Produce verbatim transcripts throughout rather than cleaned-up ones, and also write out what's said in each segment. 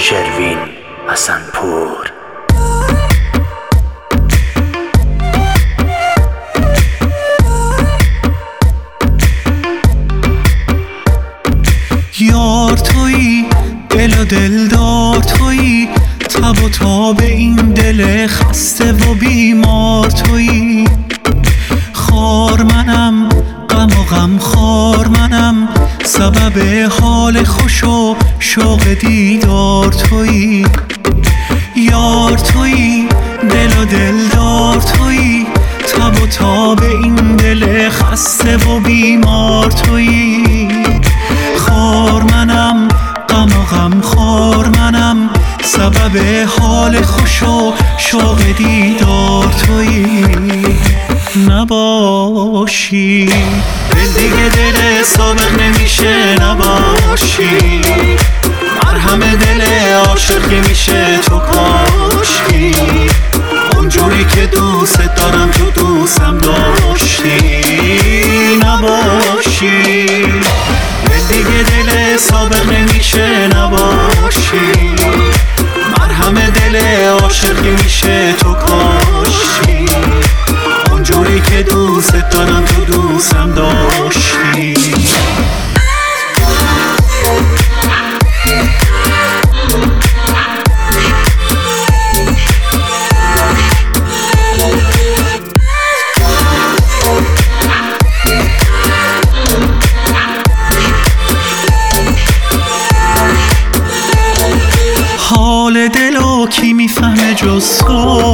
شروین حسنپور. یار تویی، دل و دلدار تویی، تب و تاب این دل خسته و بیمار تویی. خار منم، غم و غم خار منم، سبب حال خوش و شوق دیدار تویی. یار تویی، دل و دلدار تویی، تب و تاب این دل خسته و بیمار تویی. خار منم، غم و غم خار منم، سبب حال خوش و شوق دیدار تویی. نباشی دل دیگه دل سابق نمیشه، نباشی مرهم دل عاشق که میشه تو کاشی. اونجوری که دوست دارم تو دوستم داشتی. نباشی دل دیگه دل سابق نمیشه، نباشی مرهم دل عاشق که میشه تو کاشی. اونجوری که دوست دارم تو دوستم داشتی. حال دلو کی میفهمه جز تو،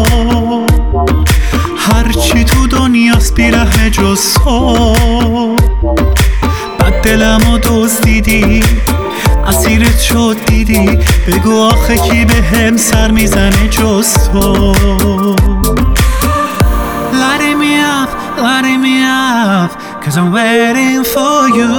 هرچی تو دنیاست بیرحمه جز تو. بد دلمو دزدیدی، اسیرت شد دیدی، بگو آخه کی به هم سر میزنه جز تو. Lighting me up, lighting me up, cause I'm waiting for you.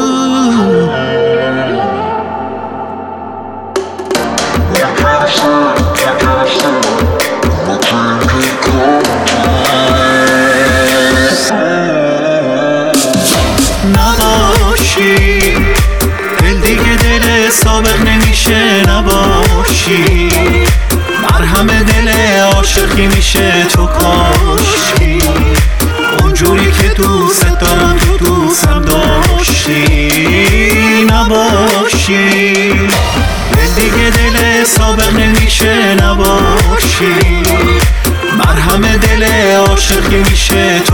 نباشی دل دیگه دل سابق نمیشه، نباشی مرهم دل عاشقی میشه تو کاشی. اونجوری که دوست دارم تو دوستم داشتی. نباشی دل دیگه دل سابق نمیشه، نباشی مرهم دل عاشقی میشه